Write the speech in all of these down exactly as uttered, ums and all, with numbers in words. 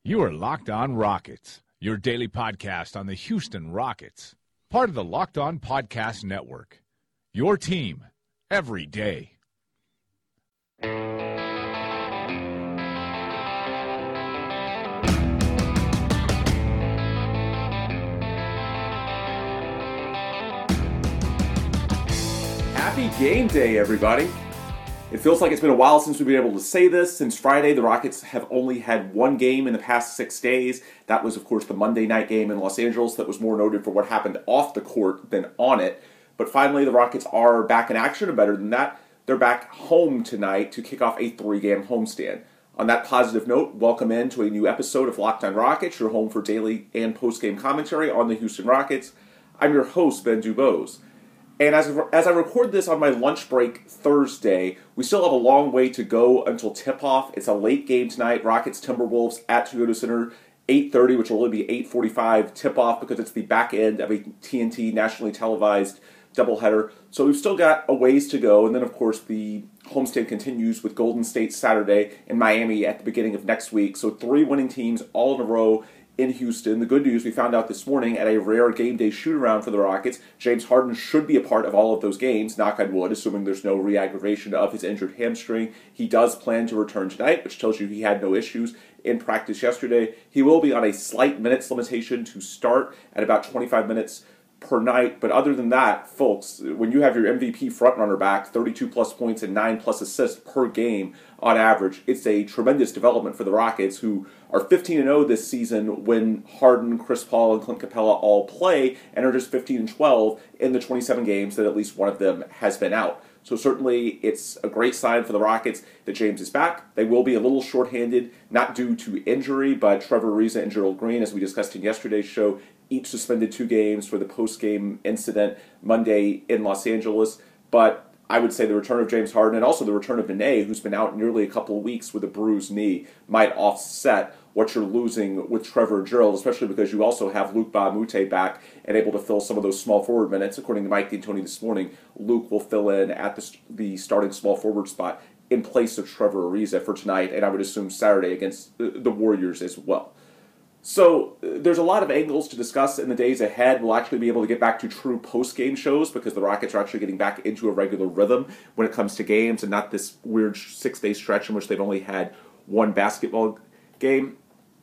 You are Locked On Rockets, your daily podcast on the Houston Rockets. Part of the Locked On Podcast Network. Your team every day. Happy game day, everybody. It feels like it's been a while since we've been able to say this. Since Friday, the Rockets have only had one game in the past six days. That was, of course, the Monday night game in Los Angeles that was more noted for what happened off the court than on it. But finally, the Rockets are back in action, and better than that, they're back home tonight to kick off a three-game homestand. On that positive note, welcome in to a new episode of Locked On Rockets, your home for daily and post-game commentary on the Houston Rockets. I'm your host, Ben Dubose. And as, as I record this on my lunch break Thursday, we still have a long way to go until tip-off. It's a late game tonight, Rockets-Timberwolves at Toyota Center, eight thirty, which will only be eight forty-five tip-off because it's the back end of a T N T nationally televised doubleheader. So we've still got a ways to go. And then, of course, the homestand continues with Golden State Saturday and Miami at the beginning of next week. So three winning teams all in a row in Houston. The good news, we found out this morning at a rare game day shoot-around for the Rockets, James Harden should be a part of all of those games, knock on wood, assuming there's no re-aggravation of his injured hamstring. He does plan to return tonight, which tells you he had no issues in practice yesterday. He will be on a slight minutes limitation to start at about twenty-five minutes per night, but other than that, folks, when you have your M V P frontrunner back, thirty-two plus points and nine plus assists per game on average, it's a tremendous development for the Rockets, who are fifteen and oh this season when Harden, Chris Paul, and Clint Capella all play, and are just fifteen and twelve in the twenty-seven games that at least one of them has been out. So certainly it's a great sign for the Rockets that James is back. They will be a little shorthanded, not due to injury, but Trevor Ariza and Gerald Green, as we discussed in yesterday's show, each suspended two games for the post-game incident Monday in Los Angeles. But I would say the return of James Harden and also the return of Nene, who's been out nearly a couple of weeks with a bruised knee, might offset what you're losing with Trevor and Gerald, especially because you also have Luke Ba-a-Moute back and able to fill some of those small forward minutes. According to Mike D'Antoni this morning, Luke will fill in at the, the starting small forward spot in place of Trevor Ariza for tonight, and I would assume Saturday against the Warriors as well. So there's a lot of angles to discuss in the days ahead. We'll actually be able to get back to true post-game shows because the Rockets are actually getting back into a regular rhythm when it comes to games and not this weird six-day stretch in which they've only had one basketball game.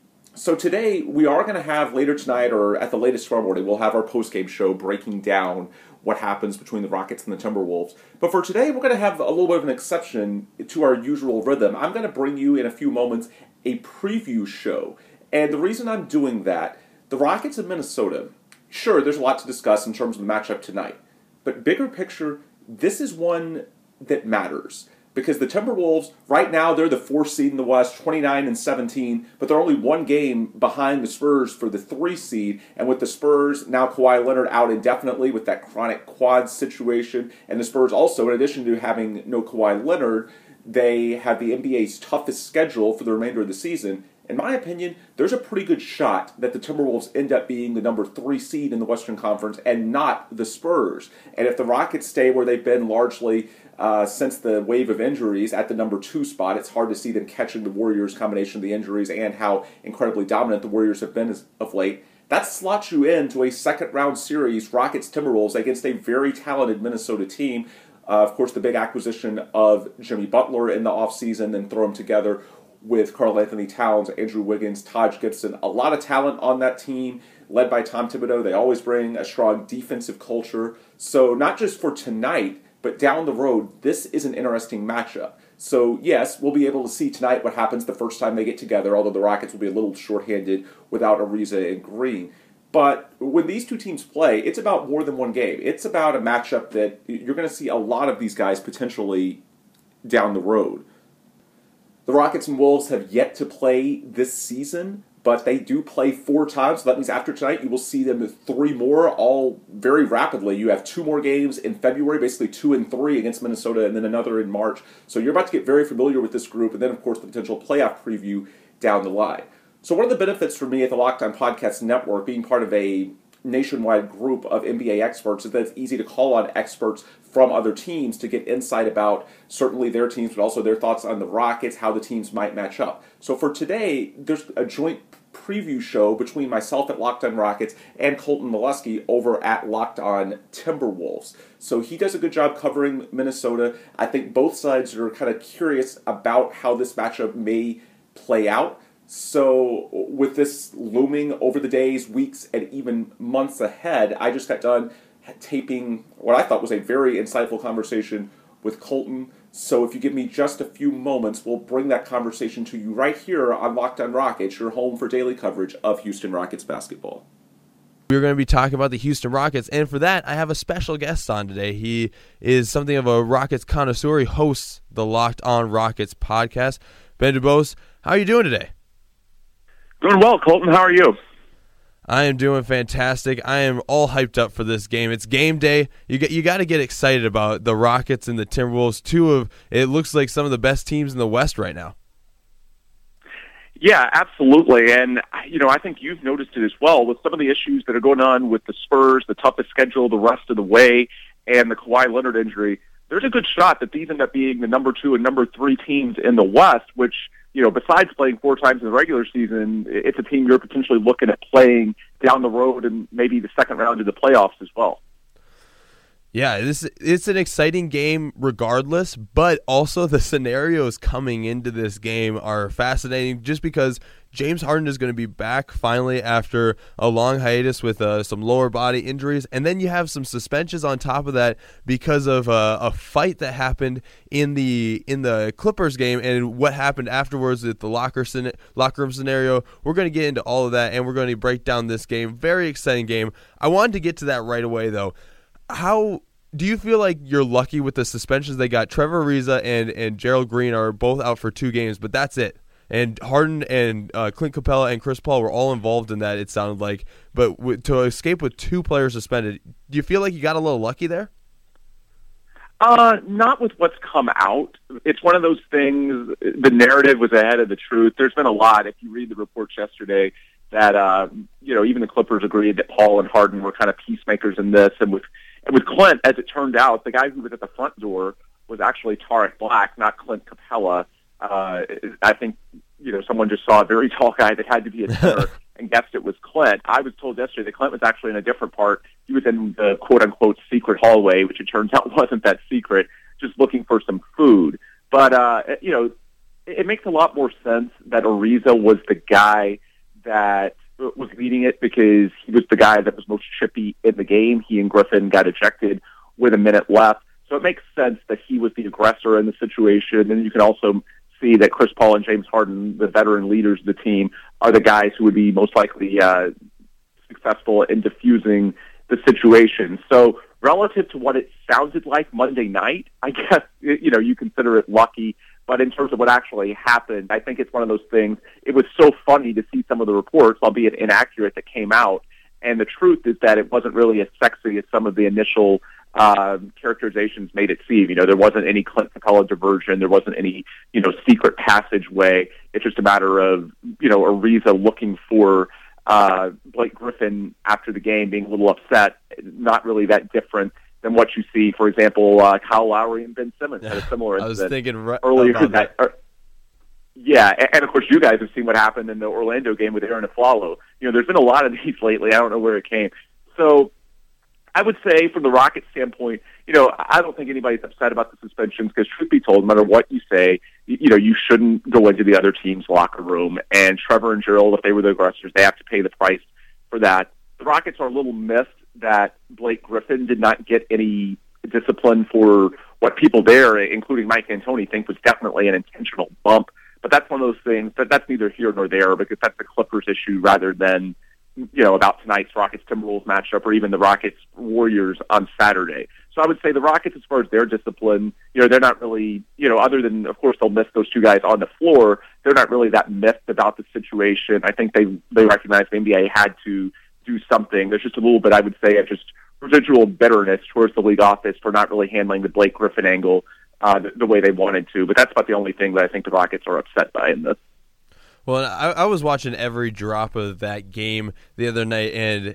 So today, we are going to have later tonight, or at the latest tomorrow morning, we'll have our post-game show breaking down what happens between the Rockets and the Timberwolves. But for today, we're going to have a little bit of an exception to our usual rhythm. I'm going to bring you in a few moments a preview show. And the reason I'm doing that, the Rockets of Minnesota, sure, there's a lot to discuss in terms of the matchup tonight. But bigger picture, this is one that matters. Because the Timberwolves, right now, they're the fourth seed in the West, twenty-nine and seventeen, but they're only one game behind the Spurs for the three seed. And with the Spurs, now Kawhi Leonard out indefinitely with that chronic quad situation. And the Spurs also, in addition to having no Kawhi Leonard, they have the N B A's toughest schedule for the remainder of the season. In my opinion, there's a pretty good shot that the Timberwolves end up being the number three seed in the Western Conference and not the Spurs. And if the Rockets stay where they've been largely uh, since the wave of injuries at the number two spot, it's hard to see them catching the Warriors' combination of the injuries and how incredibly dominant the Warriors have been as, of late. That slots you into a second-round series, Rockets-Timberwolves, against a very talented Minnesota team. Uh, of course, the big acquisition of Jimmy Butler in the offseason, then throw them together with Karl-Anthony Towns, Andrew Wiggins, Taj Gibson. A lot of talent on that team, led by Tom Thibodeau. They always bring a strong defensive culture. So not just for tonight, but down the road, this is an interesting matchup. So yes, we'll be able to see tonight what happens the first time they get together, although the Rockets will be a little shorthanded without Ariza and Green. But when these two teams play, it's about more than one game. It's about a matchup that you're going to see a lot of these guys potentially down the road. The Rockets and Wolves have yet to play this season, but they do play four times. So that means after tonight, you will see them with three more, all very rapidly. You have two more games in February, basically two and three against Minnesota, and then another in March. So you're about to get very familiar with this group, and then, of course, the potential playoff preview down the line. So one of the benefits for me at the Locked On Podcast Network, being part of a nationwide group of N B A experts, so that it's easy to call on experts from other teams to get insight about certainly their teams, but also their thoughts on the Rockets, how the teams might match up. So for today, there's a joint preview show between myself at Locked On Rockets and Colton Molesky over at Locked On Timberwolves. So he does a good job covering Minnesota. I think both sides are kind of curious about how this matchup may play out. So with this looming over the days, weeks, and even months ahead, I just got done taping what I thought was a very insightful conversation with Colton. So if you give me just a few moments, we'll bring that conversation to you right here on Locked On Rockets, your home for daily coverage of Houston Rockets basketball. We're going to be talking about the Houston Rockets, and for that, I have a special guest on today. He is something of a Rockets connoisseur. He hosts the Locked On Rockets podcast. Ben Dubose, how are you doing today? Doing well, Colton. How are you? I am doing fantastic. I am all hyped up for this game. It's game day. You get you got to get excited about the Rockets and the Timberwolves, two of it looks like some of the best teams in the West right now. Yeah, absolutely. And you know, I think you've noticed it as well with some of the issues that are going on with the Spurs, the toughest schedule the rest of the way, and the Kawhi Leonard injury. There's a good shot that these end up being the number two and number three teams in the West, which, you know, besides playing four times in the regular season, it's a team you're potentially looking at playing down the road and maybe the second round of the playoffs as well. Yeah, this it's an exciting game regardless, but also the scenarios coming into this game are fascinating just because James Harden is going to be back finally after a long hiatus with uh, some lower body injuries, and then you have some suspensions on top of that because of uh, a fight that happened in the in the Clippers game and what happened afterwards at the locker locker room scenario. We're going to get into all of that, and we're going to break down this game. Very exciting game. I wanted to get to that right away, though. How do you feel like you're lucky with the suspensions they got? Trevor Ariza and, and Gerald Green are both out for two games, but that's it. And Harden and uh, Clint Capella and Chris Paul were all involved in that, it sounded like. But w- to escape with two players suspended, do you feel like you got a little lucky there? Uh, not with what's come out. It's one of those things, the narrative was ahead of the truth. There's been a lot, if you read the reports yesterday, that, uh, you know, even the Clippers agreed that Paul and Harden were kind of peacemakers in this. And with and with Clint, as it turned out, the guy who was at the front door was actually Tarek Black, not Clint Capella. Uh, I think, you know, someone just saw a very tall guy that had to be a center and guessed it was Clint. I was told yesterday that Clint was actually in a different part. He was in the quote-unquote secret hallway, which it turns out wasn't that secret, just looking for some food. But, uh, you know, it, it makes a lot more sense that Ariza was the guy that was leading it because he was the guy that was most chippy in the game. He and Griffin got ejected with a minute left. So it makes sense that he was the aggressor in the situation. And you can also see that Chris Paul and James Harden, the veteran leaders of the team, are the guys who would be most likely uh, successful in diffusing the situation. So relative to what it sounded like Monday night, I guess, you know, you consider it lucky. But in terms of what actually happened, I think it's one of those things. It was so funny to see some of the reports, albeit inaccurate, that came out. And the truth is that it wasn't really as sexy as some of the initial uh, characterizations made it seem. You know, there wasn't any Clint Capella diversion. There wasn't any, you know, secret passageway. It's just a matter of, you know, Ariza looking for uh, Blake Griffin after the game, being a little upset. Not really that different than what you see, for example, uh, Kyle Lowry and Ben Simmons had a similar I was incident thinking re- earlier about that. that. Or, yeah, and, and of course you guys have seen what happened in the Orlando game with Aaron Aflalo. You know, there's been a lot of these lately. I don't know where it came. So I would say from the Rockets standpoint, you know, I don't think anybody's upset about the suspensions because truth be told, no matter what you say, you, you know, you shouldn't go into the other team's locker room. And Trevor and Gerald, if they were the aggressors, they have to pay the price for that. The Rockets are a little missed that Blake Griffin did not get any discipline for what people there, including Mike D'Antoni, think was definitely an intentional bump. But that's one of those things that that's neither here nor there because that's the Clippers issue rather than, you know, about tonight's Rockets-Timberwolves matchup or even the Rockets-Warriors on Saturday. So I would say the Rockets, as far as their discipline, you know, they're not really, you know, other than, of course, they'll miss those two guys on the floor, they're not really that miffed about the situation. I think they, they recognize the N B A had to do something. There's just a little bit, I would say, of just residual bitterness towards the league office for not really handling the Blake Griffin angle uh, the, the way they wanted to. But that's about the only thing that I think the Rockets are upset by in this. Well, I, I was watching every drop of that game the other night, and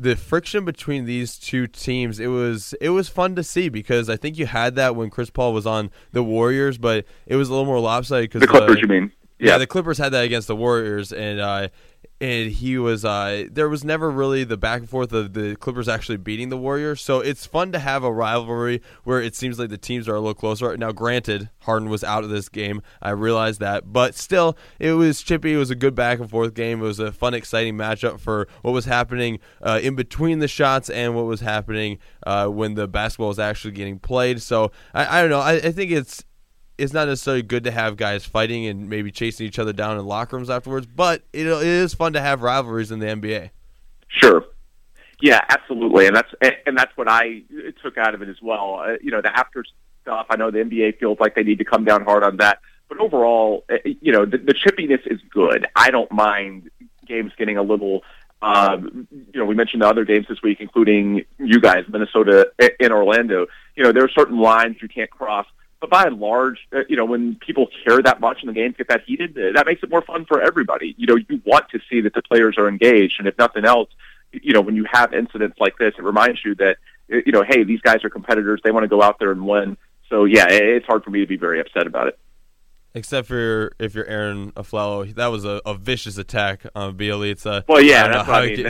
the friction between these two teams, it was it was fun to see because I think you had that when Chris Paul was on the Warriors, but it was a little more lopsided. The Clippers, the, you mean? Yeah. yeah, the Clippers had that against the Warriors, and uh, and he was uh, there was never really the back and forth of the Clippers actually beating the Warriors. So it's fun to have a rivalry where it seems like the teams are a little closer. Now, granted, Harden was out of this game. I realize that, but still, it was chippy. It was a good back and forth game. It was a fun, exciting matchup for what was happening uh, in between the shots and what was happening uh, when the basketball was actually getting played. So I, I don't know. I, I think it's. It's not necessarily good to have guys fighting and maybe chasing each other down in locker rooms afterwards, but it, it is fun to have rivalries in the N B A. Sure. Yeah, absolutely, and that's and that's what I took out of it as well. Uh, you know, the after stuff. I know the N B A feels like they need to come down hard on that, but overall, you know, the, the chippiness is good. I don't mind games getting a little. Um, you know, we mentioned the other games this week, including you guys, Minnesota and Orlando. You know, there are certain lines you can't cross. But by and large, uh, you know, when people care that much and the games get that heated, uh, that makes it more fun for everybody. You know, you want to see that the players are engaged, and if nothing else, you know, when you have incidents like this, it reminds you that, you know, hey, these guys are competitors. They want to go out there and win. So, yeah, it's hard for me to be very upset about it. Except for if you're Aaron Aflalo, that was a, a vicious attack on Bjelica. Well, yeah, that's what I mean.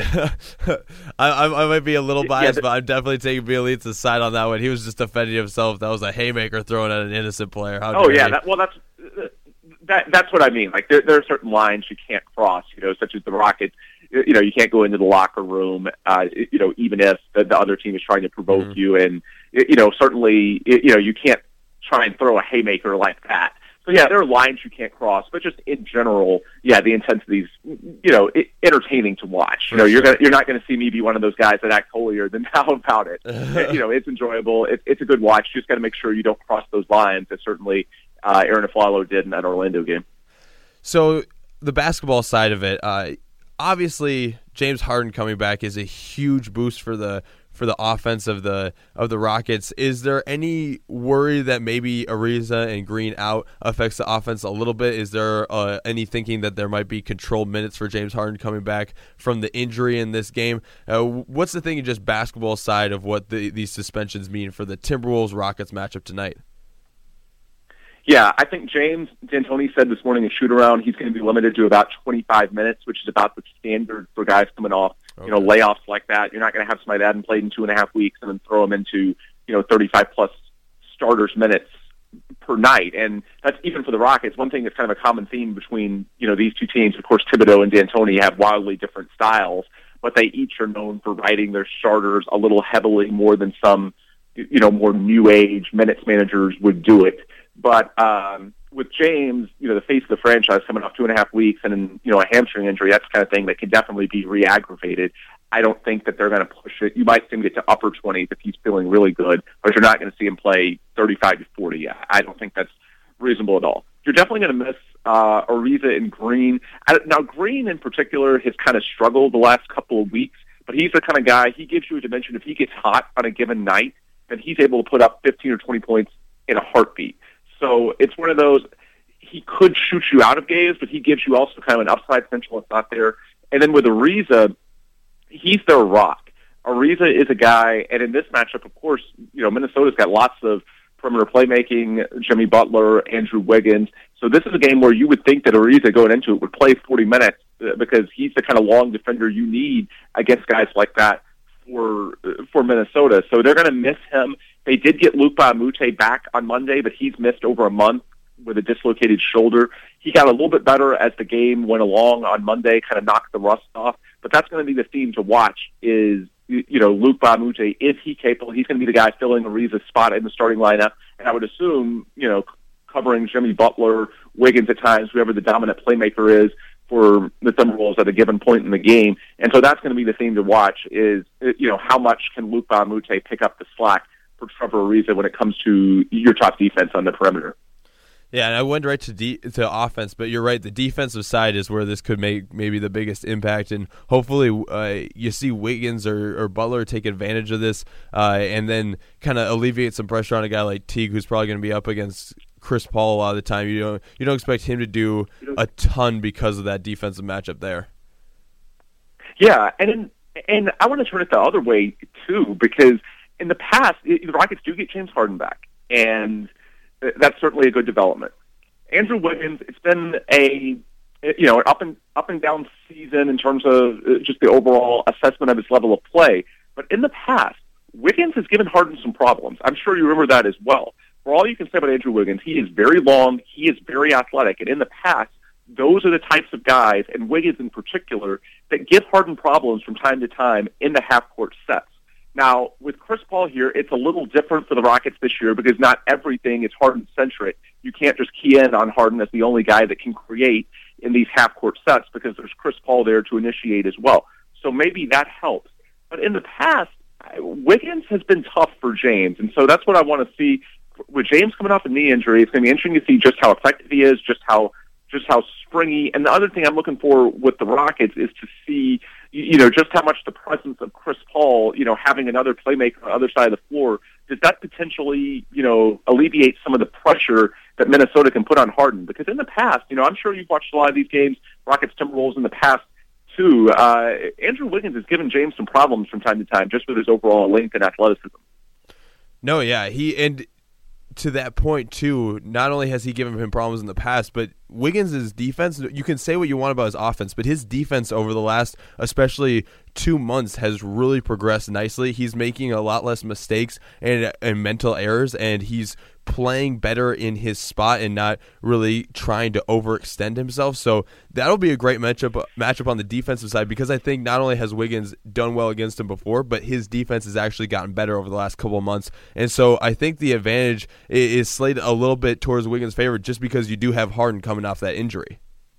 I, I, I might be a little biased, yeah, but I'm definitely taking Bjelica's side on that one. He was just defending himself. That was a haymaker thrown at an innocent player. How oh, yeah, that, well, that's that, that's what I mean. Like, there, there are certain lines you can't cross, you know, such as the Rockets. You know, you can't go into the locker room, uh, you know, even if the, the other team is trying to provoke mm-hmm. you. And, you know, certainly, you know, you can't try and throw a haymaker like that. So, yeah, there are lines you can't cross, but just in general, yeah, the intensity's, you know, it, entertaining to watch. For you know, sure. you're gonna, you're not going to see me be one of those guys that act holier than thou about it. You know, it's enjoyable. It, it's a good watch. You just got to make sure you don't cross those lines, as certainly uh, Aaron Aflalo did in that Orlando game. So, the basketball side of it, uh, obviously, James Harden coming back is a huge boost for the for the offense of the of the Rockets. Is there any worry that maybe Ariza and Green out affects the offense a little bit? Is there uh, any thinking that there might be controlled minutes for James Harden coming back from the injury in this game? Uh, what's the thing in just basketball side of what the, these suspensions mean for the Timberwolves-Rockets matchup tonight? Yeah, I think James D'Antoni said this morning in shoot-around he's going to be limited to about twenty-five minutes, which is about the standard for guys coming off, okay. you know, layoffs like that. You're not going to have somebody that hadn't played in two and a half weeks and then throw them into, you know, thirty-five-plus starters minutes per night. And that's even for the Rockets. One thing that's kind of a common theme between, you know, these two teams, of course, Thibodeau and D'Antoni have wildly different styles, but they each are known for riding their starters a little heavily more than some, you know, more new-age minutes managers would do it. But um, with James, you know, the face of the franchise coming off two and a half weeks and, then, you know, a hamstring injury, that's the kind of thing that can definitely be re-aggravated. I don't think that they're going to push it. You might see him get to upper twenties if he's feeling really good, but you're not going to see him play thirty-five to forty. I don't think that's reasonable at all. You're definitely going to miss uh, Ariza and Green. I, now, Green in particular has kind of struggled the last couple of weeks, but he's the kind of guy, he gives you a dimension. If he gets hot on a given night, then he's able to put up fifteen or twenty points in a heartbeat. So it's one of those, he could shoot you out of games, but he gives you also kind of an upside potential that's not there. And then with Ariza, he's their rock. Ariza is a guy, and in this matchup, of course, you know, Minnesota's got lots of perimeter playmaking, Jimmy Butler, Andrew Wiggins. So this is a game where you would think that Ariza going into it would play forty minutes uh, because he's the kind of long defender you need against guys like that for uh, for Minnesota. So they're going to miss him. They did get Luc Mbah a Moute back on Monday, but he's missed over a month with a dislocated shoulder. He got a little bit better as the game went along on Monday, kind of knocked the rust off. But that's going to be the theme to watch is, you know, Luc Mbah a Moute. Is he capable? He's going to be the guy filling Ariza's spot in the starting lineup. And I would assume, you know, covering Jimmy Butler, Wiggins at times, whoever the dominant playmaker is for the Timberwolves at a given point in the game. And so that's going to be the theme to watch is, you know, how much can Luc Mbah a Moute pick up the slack for Trevor Ariza when it comes to your top defense on the perimeter. Yeah, and I went right to de- to offense, but you're right. The defensive side is where this could make maybe the biggest impact, and hopefully uh, you see Wiggins or, or Butler take advantage of this uh, and then kind of alleviate some pressure on a guy like Teague, who's probably going to be up against Chris Paul a lot of the time. You don't you don't expect him to do a ton because of that defensive matchup there. Yeah, and in And I want to turn it the other way, too, because in the past, the Rockets do get James Harden back, and that's certainly a good development. Andrew Wiggins, it's been a you know an up and up and down season in terms of just the overall assessment of his level of play. But in the past, Wiggins has given Harden some problems. I'm sure you remember that as well. For all you can say about Andrew Wiggins, he is very long, he is very athletic, and in the past, those are the types of guys, and Wiggins in particular, that give Harden problems from time to time in the half-court sets. Now, with Chris Paul here, it's a little different for the Rockets this year because not everything is Harden-centric. You can't just key in on Harden as the only guy that can create in these half-court sets because there's Chris Paul there to initiate as well. So maybe that helps. But in the past, Wiggins has been tough for James, and so that's what I want to see. With James coming off a knee injury, it's going to be interesting to see just how effective he is, just how just how springy. And the other thing I'm looking for with the Rockets is to see, you know, just how much the presence of Chris Paul, you know, having another playmaker on the other side of the floor, does that potentially, you know, alleviate some of the pressure that Minnesota can put on Harden? Because in the past, you know, I'm sure you've watched a lot of these games, Rockets Timberwolves in the past too. Uh, Andrew Wiggins has given James some problems from time to time just with his overall length and athleticism. No, yeah, he and to that point too, not only has he given him problems in the past, but Wiggins' defense, you can say what you want about his offense, but his defense over the last especially two months has really progressed nicely. He's making a lot less mistakes and, and mental errors, and he's playing better in his spot and not really trying to overextend himself. So that'll be a great matchup matchup on the defensive side because I think not only has Wiggins done well against him before, but his defense has actually gotten better over the last couple of months. And so I think the advantage is slated a little bit towards Wiggins' favor just because you do have Harden coming off that injury.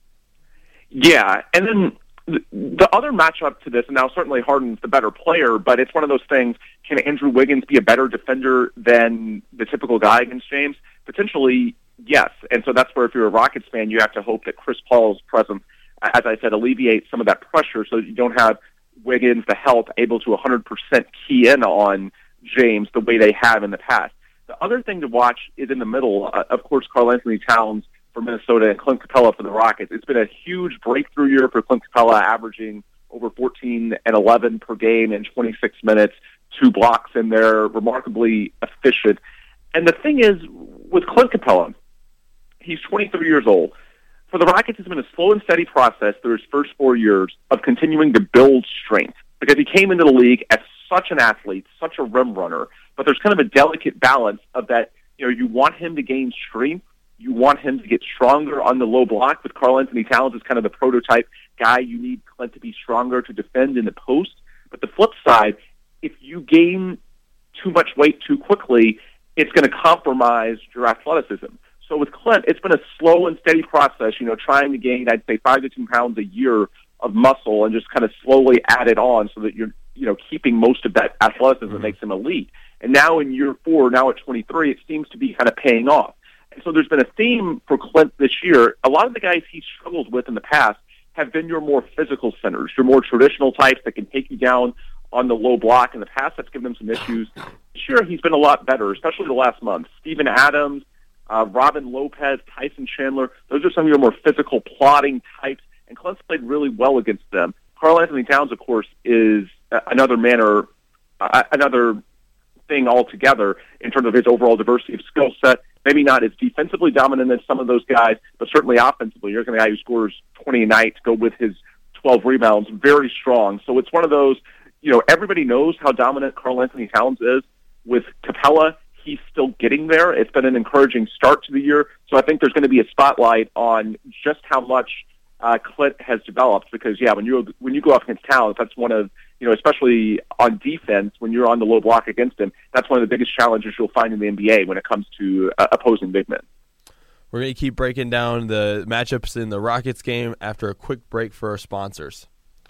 Yeah, and then the other matchup to this, and now certainly Harden's the better player, but it's one of those things, can Andrew Wiggins be a better defender than the typical guy against James? Potentially, yes. And so that's where if you're a Rockets fan, you have to hope that Chris Paul's presence, as I said, alleviates some of that pressure so that you don't have Wiggins, the help, able to one hundred percent key in on James the way they have in the past. The other thing to watch is in the middle, uh, of course, Karl-Anthony Towns for Minnesota and Clint Capella for the Rockets. It's been a huge breakthrough year for Clint Capella, averaging over fourteen and eleven per game in twenty-six minutes, two blocks in there, remarkably efficient. And the thing is, with Clint Capella, he's twenty-three years old. For the Rockets, it's been a slow and steady process through his first four years of continuing to build strength because he came into the league as such an athlete, such a rim runner, but there's kind of a delicate balance of that, you know, you want him to gain strength, you want him to get stronger on the low block. With Karl-Anthony Towns as kind of the prototype guy, you need Clint to be stronger to defend in the post. But the flip side, if you gain too much weight too quickly, it's going to compromise your athleticism. So with Clint, it's been a slow and steady process, you know, trying to gain, I'd say, five to ten pounds a year of muscle and just kind of slowly add it on so that you're, you know, keeping most of that athleticism mm-hmm. that makes him elite. And now in year four, now at twenty-three, it seems to be kind of paying off. And so there's been a theme for Clint this year. A lot of the guys he's struggled with in the past have been your more physical centers, your more traditional types that can take you down on the low block. In the past, that's given him some issues. Sure, he's been a lot better, especially the last month. Steven Adams, uh, Robin Lopez, Tyson Chandler, those are some of your more physical, plodding types, and Clint's played really well against them. Karl-Anthony Towns, of course, is uh, another manner, uh, another thing altogether in terms of his overall diversity of skill set. Maybe not as defensively dominant as some of those guys, but certainly offensively. You're going to a guy who scores twenty a night to go with his twelve rebounds, very strong. So it's one of those, you know, everybody knows how dominant Karl-Anthony Towns is. With Capella, he's still getting there. It's been an encouraging start to the year. So I think there's going to be a spotlight on just how much uh, Clint has developed because, yeah, when you when you go up against Towns, that's one of, you know, especially on defense, when you're on the low block against him, that's one of the biggest challenges you'll find in the N B A when it comes to uh, opposing big men. We're going to keep breaking down the matchups in the Rockets game after a quick break for our sponsors.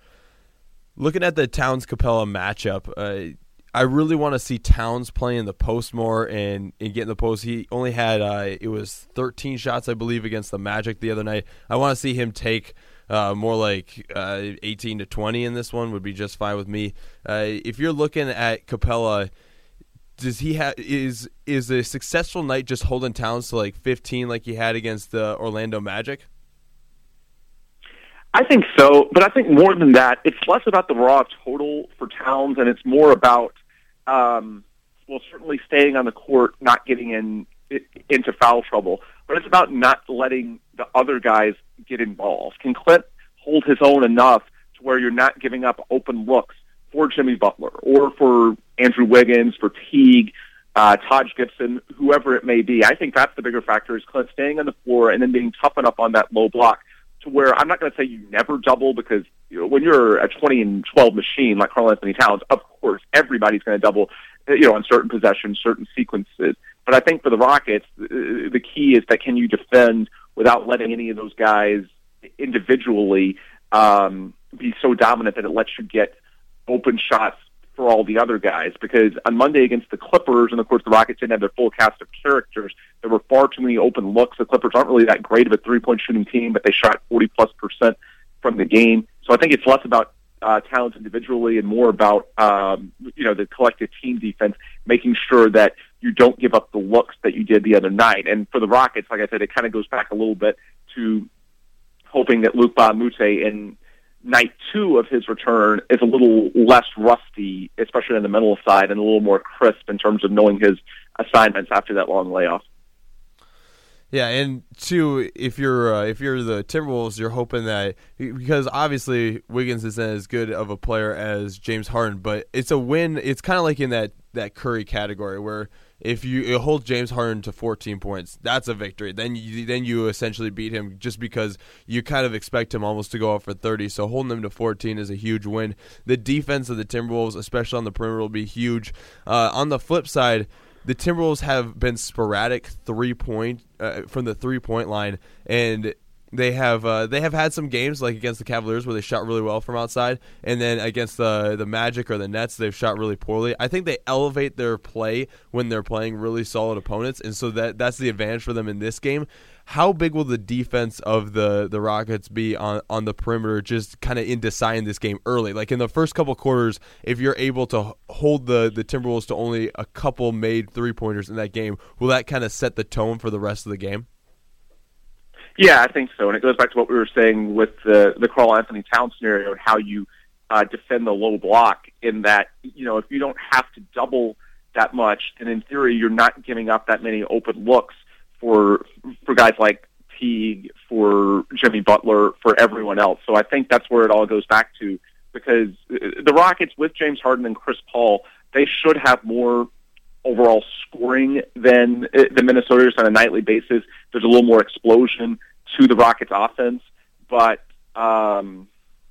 Looking at the Towns-Capella matchup, uh, I really want to see Towns play in the post more and, and get in the post. He only had, uh, it was thirteen shots, I believe, against the Magic the other night. I want to see him take Uh, more like uh, eighteen to twenty in this one would be just fine with me. Uh, if you're looking at Capella, does he have is is a successful night just holding Towns to like fifteen like he had against the Orlando Magic? I think so, but I think more than that, it's less about the raw total for Towns, and it's more about, um, well, certainly staying on the court, not getting in into foul trouble, but it's about not letting the other guys get involved. Can Clint hold his own enough to where you're not giving up open looks for Jimmy Butler or for Andrew Wiggins, for Teague, uh, Taj Gibson, whoever it may be? I think that's the bigger factor, is Clint staying on the floor and then being tough enough on that low block to where I'm not going to say you never double, because you know, when you're a twenty and twelve machine like Karl-Anthony Towns, of course, everybody's going to double, you know, on certain possessions, certain sequences. But I think for the Rockets, the key is that can you defend without letting any of those guys individually um, be so dominant that it lets you get open shots for all the other guys? Because on Monday against the Clippers, and of course the Rockets didn't have their full cast of characters, there were far too many open looks. The Clippers aren't really that great of a three-point shooting team, but they shot forty plus percent from the game. So I think it's less about uh, talents individually and more about um, you know the collective team defense, making sure that you don't give up the looks that you did the other night. And for the Rockets, like I said, it kind of goes back a little bit to hoping that Luc Mbah a Moute in night two of his return is a little less rusty, especially on the mental side, and a little more crisp in terms of knowing his assignments after that long layoff. Yeah, and two, if you're uh, if you're the Timberwolves, you're hoping that, because obviously Wiggins isn't as good of a player as James Harden, but it's a win. It's kind of like in that, that Curry category where if you hold James Harden to fourteen points, that's a victory. Then you then you essentially beat him just because you kind of expect him almost to go off for thirty. So holding him to fourteen is a huge win. The defense of the Timberwolves, especially on the perimeter, will be huge. Uh, on the flip side, the Timberwolves have been sporadic three point uh, from the three point line, and they have uh, they have had some games like against the Cavaliers where they shot really well from outside, and then against the the Magic or the Nets they've shot really poorly. I think they elevate their play when they're playing really solid opponents, and so that that's the advantage for them in this game. How big will the defense of the, the Rockets be on, on the perimeter, just kind of in deciding this game early? Like in the first couple quarters, if you're able to hold the, the Timberwolves to only a couple made three-pointers in that game, will that kind of set the tone for the rest of the game? Yeah, I think so. And it goes back to what we were saying with the, the Karl-Anthony Towns scenario and how you uh, defend the low block, in that, you know, if you don't have to double that much, then in theory you're not giving up that many open looks for for guys like Teague, for Jimmy Butler, for everyone else. So I think that's where it all goes back to, because the Rockets with James Harden and Chris Paul, they should have more overall scoring than the Minnesota on a nightly basis. There's a little more explosion to the Rockets offense. But, um,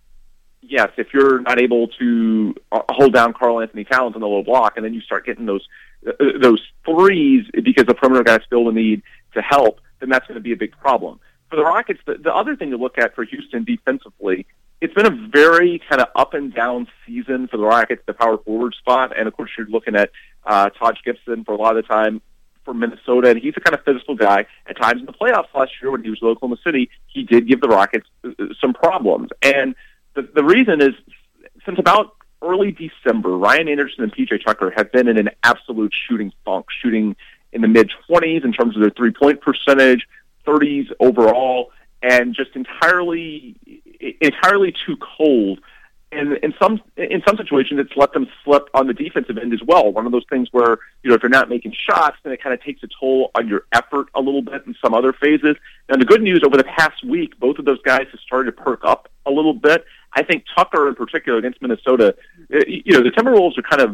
yes, if you're not able to hold down Karl-Anthony Towns on the low block, and then you start getting those those threes because the perimeter guys feel the need to help, then that's going to be a big problem. For the Rockets, the, the other thing to look at for Houston defensively, it's been a very kind of up and down season for the Rockets, the power forward spot. And of course, you're looking at uh, Taj Gibson for a lot of the time for Minnesota, and he's a kind of physical guy. At times in the playoffs last year when he was with Oklahoma City, he did give the Rockets some problems. And the, the reason is, since about early December, Ryan Anderson and P J Tucker have been in an absolute shooting funk, shooting in the mid-twenties in terms of their three-point percentage, thirties overall, and just entirely entirely too cold. And in some in some situations, it's let them slip on the defensive end as well. One of those things where, you know, if you're not making shots, then it kind of takes a toll on your effort a little bit in some other phases. Now, the good news, over the past week, both of those guys have started to perk up a little bit. I think Tucker, in particular, against Minnesota, you know, the Timberwolves are kind of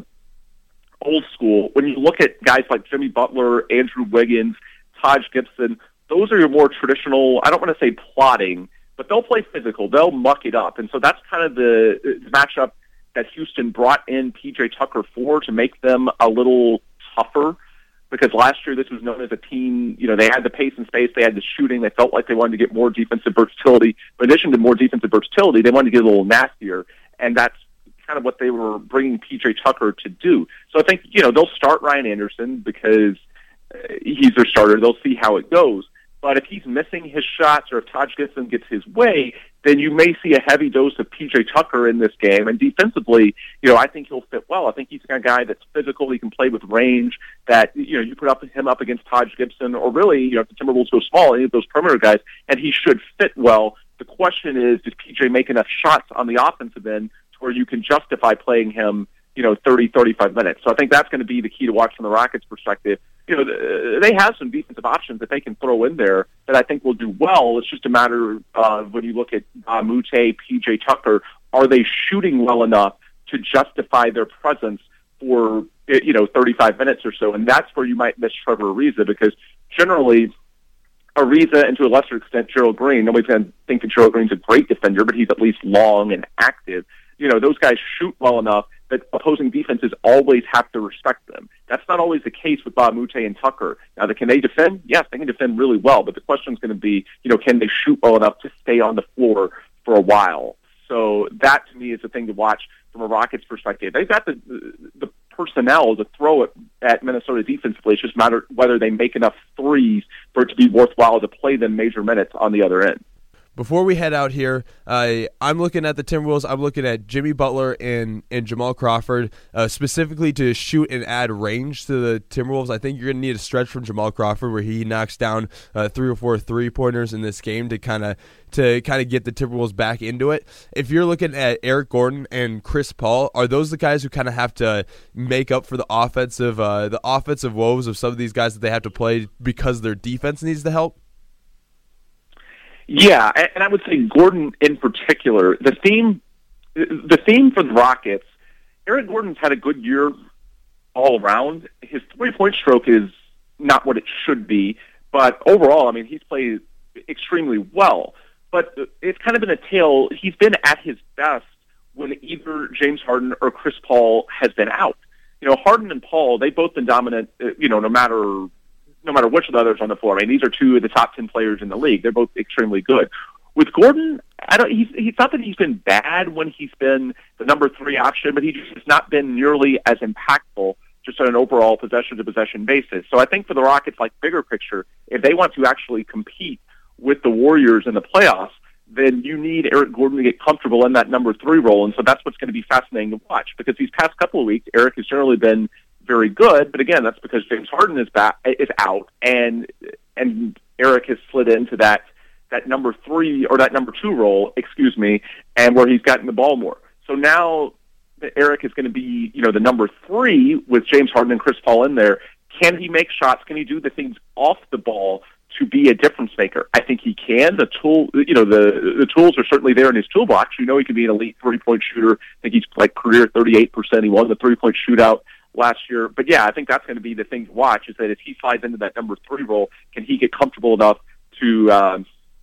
old school. When you look at guys like Jimmy Butler, Andrew Wiggins, Taj Gibson, those are your more traditional, I don't want to say plotting, but they'll play physical. They'll muck it up. And so that's kind of the, the matchup that Houston brought in P J Tucker for, to make them a little tougher. Because last year this was known as a team, you know, they had the pace and space, they had the shooting, they felt like they wanted to get more defensive versatility. But in addition to more defensive versatility, they wanted to get a little nastier. And that's kind of what they were bringing P J Tucker to do. So I think, you know, they'll start Ryan Anderson because he's their starter. They'll see how it goes. But if he's missing his shots, or if Taj Gibson gets his way, then you may see a heavy dose of P J Tucker in this game. And defensively, you know, I think he'll fit well. I think he's the kind of guy that's physical. He can play with range. That, you know, you put up him up against Taj Gibson, or really, you know, if the Timberwolves go small, any of those perimeter guys, and he should fit well The question is, does P J make enough shots on the offensive end to where you can justify playing him, you know, thirty, thirty-five minutes? So I think that's going to be the key to watch from the Rockets' perspective. You know, they have some defensive options that they can throw in there that I think will do well. It's just a matter of when you look at uh, Mute, P J Tucker, are they shooting well enough to justify their presence for, you know, thirty-five minutes or so? And that's where you might miss Trevor Ariza, because generally Ariza, and to a lesser extent Gerald Green, nobody's going to think that Gerald Green's a great defender, but he's at least long and active. You know, those guys shoot well enough that opposing defenses always have to respect them. That's not always the case with Bob Mute and Tucker. Now, can they defend? Yes, they can defend really well, but the question is going to be, you know, can they shoot well enough to stay on the floor for a while? So that, to me, is the thing to watch from a Rockets perspective. They've got the the personnel to throw it at Minnesota defensively. It's just a matter whether they make enough threes for it to be worthwhile to play them major minutes on the other end. Before we head out here, uh, I'm looking at the Timberwolves. I'm looking at Jimmy Butler and, and Jamal Crawford, uh, specifically to shoot and add range to the Timberwolves. I think you're going to need a stretch from Jamal Crawford where he knocks down uh, three or four three-pointers in this game to kind of to kind of get the Timberwolves back into it. If you're looking at Eric Gordon and Chris Paul, are those the guys who kind of have to make up for the offensive uh, the offensive woes of some of these guys that they have to play because their defense needs the help? Yeah, and I would say Gordon in particular. The theme, the theme for the Rockets, Eric Gordon's had a good year all around. His three-point stroke is not what it should be, but overall, I mean, he's played extremely well. But it's kind of been a tale. He's been at his best when either James Harden or Chris Paul has been out. You know, Harden and Paul, they've both been dominant, you know, no matter no matter which of the others on the floor. I mean, these are two of the top ten players in the league. They're both extremely good. With Gordon, I don't. He's, he's not that he's been bad when he's been the number three option, but he just has not been nearly as impactful just on an overall possession-to-possession basis. So I think for the Rockets, like bigger picture, if they want to actually compete with the Warriors in the playoffs, then you need Eric Gordon to get comfortable in that number three role. And so that's what's going to be fascinating to watch, because these past couple of weeks, Eric has generally been very good, but again, that's because James Harden is back, is out, and and Eric has slid into that that number three or that number two role, excuse me, and where he's gotten the ball more. So now Eric is going to be, you know, the number three with James Harden and Chris Paul in there. Can he make shots? Can he do the things off the ball to be a difference maker? I think he can. The tool, you know, the the tools are certainly there in his toolbox. You know, he can be an elite three point shooter. I think he's like career thirty-eight percent. He won the three point shootout last year. But yeah, I think that's going to be the thing to watch, is that if he slides into that number three role, can he get comfortable enough to um,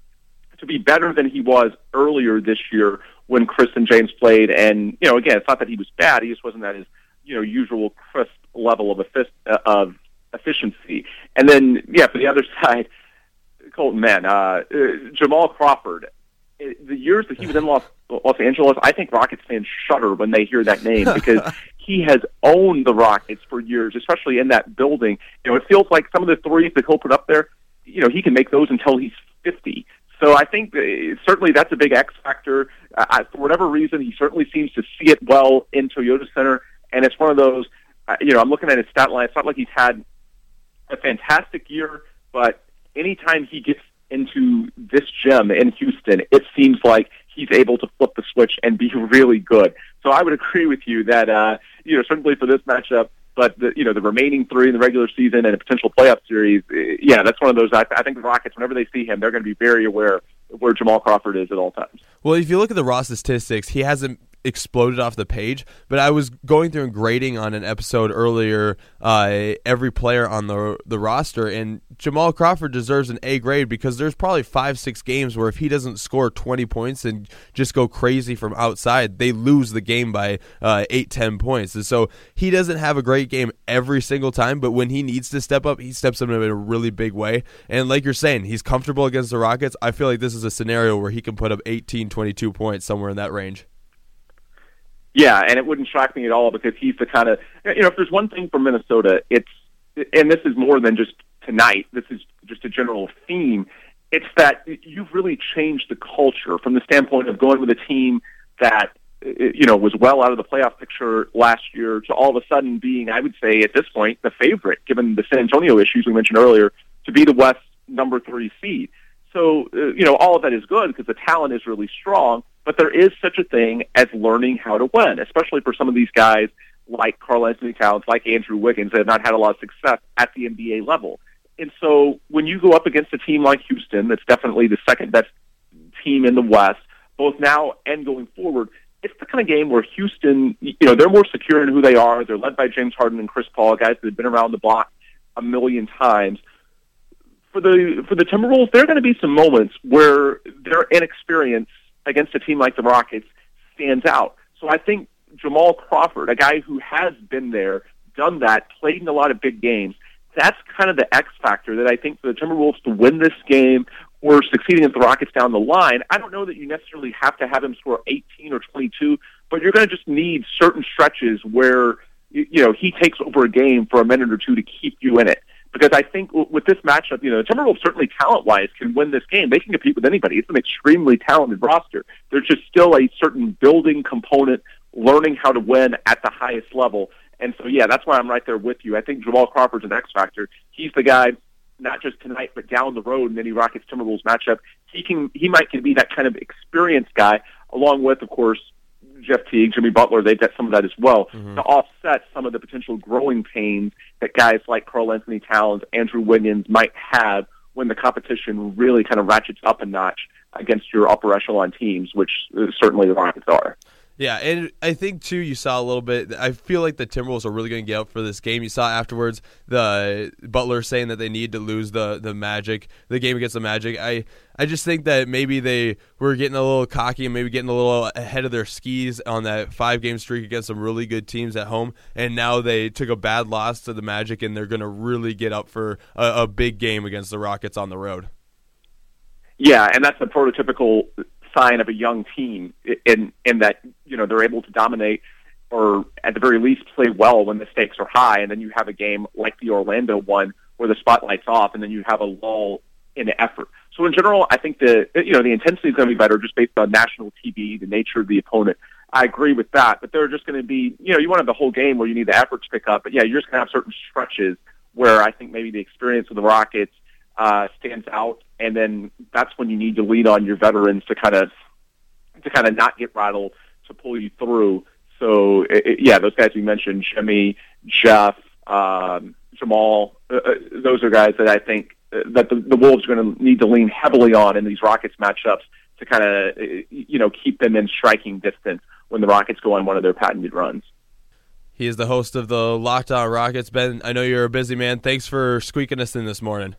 to be better than he was earlier this year when Chris and James played? And, you know, again, it's not that he was bad. He just wasn't at his, you know, usual crisp level of effic- of efficiency. And then, yeah, for the other side, Colton, man, uh, uh, Jamal Crawford, the years that he was in Los, Los Angeles, I think Rockets fans shudder when they hear that name, because he has owned the Rockets for years, especially in that building. You know, it feels like some of the threes that he'll put up there, you know, he can make those until he's fifty. So I think uh, certainly that's a big X factor. Uh, for whatever reason, he certainly seems to see it well in Toyota Center, and it's one of those, uh, you know, I'm looking at his stat line. It's not like he's had a fantastic year, but anytime he gets into this gym in Houston, it seems like he's able to flip the switch and be really good. So I would agree with you that, uh, you know, certainly for this matchup, but the, you know, the remaining three in the regular season and a potential playoff series, yeah, that's one of those. I, I think the Rockets, whenever they see him, they're going to be very aware of where Jamal Crawford is at all times. Well, if you look at the raw statistics, he hasn't exploded off the page, but I was going through and grading on an episode earlier uh, every player on the the roster, and Jamal Crawford deserves an A grade, because there's probably five, six games where if he doesn't score twenty points and just go crazy from outside, they lose the game by uh, eight, ten points. And so he doesn't have a great game every single time, but when he needs to step up, he steps up in a really big way. And like you're saying, he's comfortable against the Rockets. I feel like this is a scenario where he can put up eighteen, twenty-two points, somewhere in that range. Yeah, and it wouldn't shock me at all, because he's the kind of, you know, if there's one thing for Minnesota, it's, and this is more than just tonight, this is just a general theme, it's that you've really changed the culture from the standpoint of going with a team that, you know, was well out of the playoff picture last year to all of a sudden being, I would say at this point, the favorite, given the San Antonio issues we mentioned earlier, to be the West number three seed. So, uh, you know, all of that is good because the talent is really strong, but there is such a thing as learning how to win, especially for some of these guys like Karl-Anthony Towns, like Andrew Wiggins, that have not had a lot of success at the N B A level. And so when you go up against a team like Houston, that's definitely the second best team in the West, both now and going forward, it's the kind of game where Houston, you know, they're more secure in who they are. They're led by James Harden and Chris Paul, guys that have been around the block a million times. For the for the Timberwolves, there are going to be some moments where their inexperience against a team like the Rockets stands out. So I think Jamal Crawford, a guy who has been there, done that, played in a lot of big games, that's kind of the X factor that I think for the Timberwolves to win this game or succeeding at the Rockets down the line. I don't know that you necessarily have to have him score eighteen or twenty-two, but you're going to just need certain stretches where, you know, he takes over a game for a minute or two to keep you in it. Because I think with this matchup, you know, the Timberwolves certainly talent-wise can win this game. They can compete with anybody. It's an extremely talented roster. There's just still a certain building component, learning how to win at the highest level. And so, yeah, that's why I'm right there with you. I think Jamal Crawford's an X factor. He's the guy, not just tonight, but down the road in any Rockets-Timberwolves matchup. He can, he might can be that kind of experienced guy, along with, of course, Jeff Teague, Jimmy Butler. They've got some of that as well, mm-hmm. to offset some of the potential growing pains that guys like Karl-Anthony Towns, Andrew Wiggins might have when the competition really kind of ratchets up a notch against your upper echelon teams, which certainly the Rockets are. Yeah, and I think, too, you saw a little bit. I feel like the Timberwolves are really going to get up for this game. You saw afterwards the Butler saying that they need to lose the, the Magic, the game against the Magic. I, I just think that maybe they were getting a little cocky and maybe getting a little ahead of their skis on that five-game streak against some really good teams at home, and now they took a bad loss to the Magic, and they're going to really get up for a, a big game against the Rockets on the road. Yeah, and that's the prototypical sign of a young team in in that, you know, they're able to dominate or at the very least play well when the stakes are high, and then you have a game like the Orlando one where the spotlight's off and then you have a lull in effort. So in general, I think the you know the intensity is going to be better just based on national T V, the nature of the opponent. I agree with that, but there are just going to be, you know, you want to have the whole game where you need the effort to pick up, but yeah, you're just going to have certain stretches where I think maybe the experience of the Rockets uh, stands out, and then that's when you need to lean on your veterans to kind of to kind of not get rattled, to pull you through. So it, it, yeah, those guys you mentioned, Jimmy, Jeff, um, Jamal, uh, those are guys that I think uh, that the, the Wolves are going to need to lean heavily on in these Rockets matchups to kind of you know keep them in striking distance when the Rockets go on one of their patented runs. He is the host of the Locked On Rockets. Ben, I know you're a busy man. Thanks for squeaking us in this morning.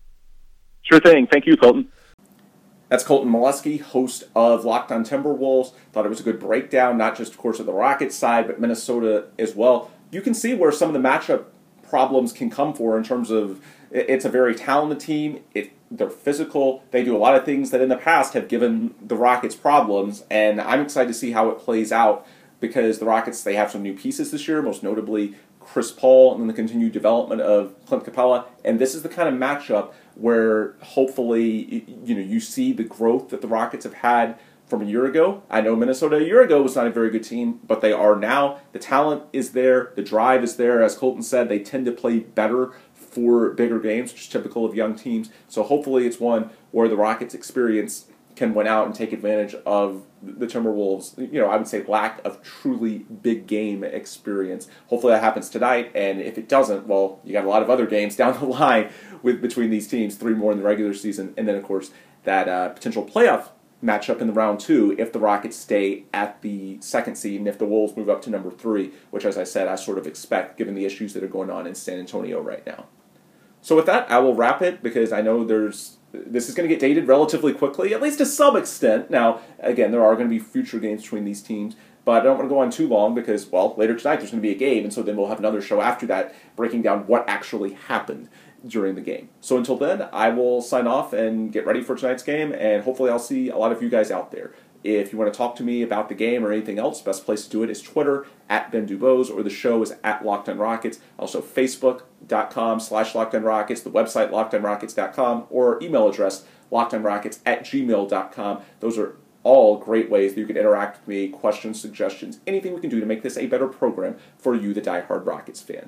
Sure thing. Thank you, Colton. That's Colton Molesky, host of Locked On Timberwolves. Thought it was a good breakdown, not just, of course, of the Rockets side, but Minnesota as well. You can see where some of the matchup problems can come for in terms of it's a very talented team. It, they're physical. They do a lot of things that in the past have given the Rockets problems, and I'm excited to see how it plays out because the Rockets, they have some new pieces this year, most notably Chris Paul and then the continued development of Clint Capella. And this is the kind of matchup where hopefully you know you see the growth that the Rockets have had from a year ago. I know Minnesota a year ago was not a very good team, but they are now. The talent is there. The drive is there. As Colton said, they tend to play better for bigger games, which is typical of young teams. So hopefully it's one where the Rockets experience can win out and take advantage of the Timberwolves, you know, I would say lack of truly big game experience. Hopefully that happens tonight, and if it doesn't, well, you got a lot of other games down the line with between these teams, three more in the regular season, and then, of course, that uh, potential playoff matchup in the round two if the Rockets stay at the second seed and if the Wolves move up to number three, which, as I said, I sort of expect given the issues that are going on in San Antonio right now. So with that, I will wrap it because I know there's this is going to get dated relatively quickly, at least to some extent. Now, again, there are going to be future games between these teams, but I don't want to go on too long because, well, later tonight there's going to be a game, and so then we'll have another show after that breaking down what actually happened during the game. So until then, I will sign off and get ready for tonight's game, and hopefully I'll see a lot of you guys out there. If you want to talk to me about the game or anything else, best place to do it is Twitter, at Ben Dubose, or the show is at Locked On Rockets. Also, Facebook.com slash Locked On Rockets, the website locked on rockets dot com, or email address lockedonrockets at gmail dot com. Those are all great ways that you can interact with me, questions, suggestions, anything we can do to make this a better program for you, the diehard Rockets fan.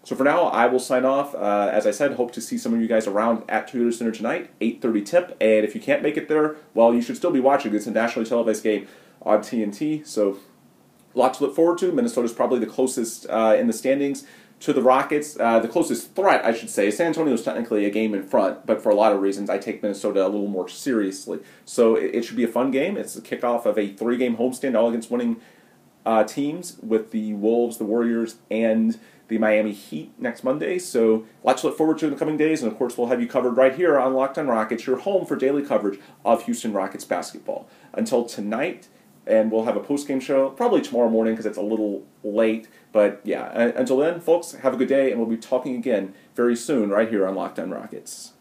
So for now, I will sign off. Uh, as I said, hope to see some of you guys around at Toyota Center tonight, eight thirty tip. And if you can't make it there, well, you should still be watching. It's a nationally televised game on T N T. So a lot to look forward to. Minnesota's probably the closest uh, in the standings to the Rockets. Uh, the closest threat, I should say. San Antonio is technically a game in front, but for a lot of reasons, I take Minnesota a little more seriously. So it, it should be a fun game. It's the kickoff of a three-game homestand, all against winning uh, teams with the Wolves, the Warriors, and the Miami Heat next Monday. So lots to look forward to in the coming days, and of course we'll have you covered right here on Locked On Rockets, your home for daily coverage of Houston Rockets basketball. Until tonight, and we'll have a post-game show probably tomorrow morning because it's a little late. But yeah, until then, folks, have a good day, and we'll be talking again very soon right here on Locked On Rockets.